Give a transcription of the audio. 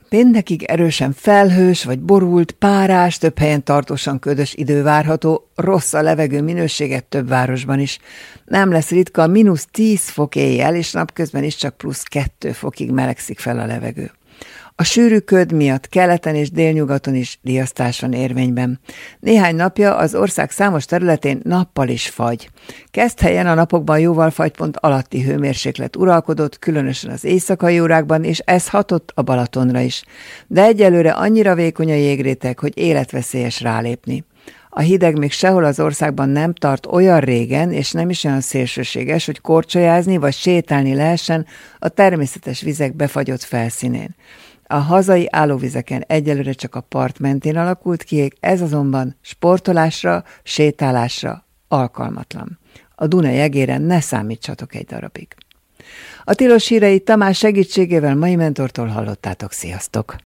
Péntekig erősen felhős vagy borult, párás, több helyen tartósan ködös idő várható, rossz a levegő minősége több városban is. Nem lesz ritka -10 fok éjjel, és napközben is csak +2 fokig melegszik fel a levegő. A sűrű köd miatt keleten és délnyugaton is riasztás van érvényben. Néhány napja az ország számos területén nappal is fagy. Kezdhelyen a napokban jóval fagypont alatti hőmérséklet uralkodott, különösen az éjszakai órákban, és ez hatott a Balatonra is. De egyelőre annyira vékony a jégréteg, hogy életveszélyes rálépni. A hideg még sehol az országban nem tart olyan régen, és nem is olyan szélsőséges, hogy korcsolyázni vagy sétálni lehessen a természetes vizek befagyott felszínén. A hazai állóvizeken egyelőre csak a part mentén alakult ki, ez azonban sportolásra, sétálásra alkalmatlan. A Duna jegére ne számítsatok egy darabig. A tilos híreit Tamás segítségével mai mentortól hallottátok, sziasztok!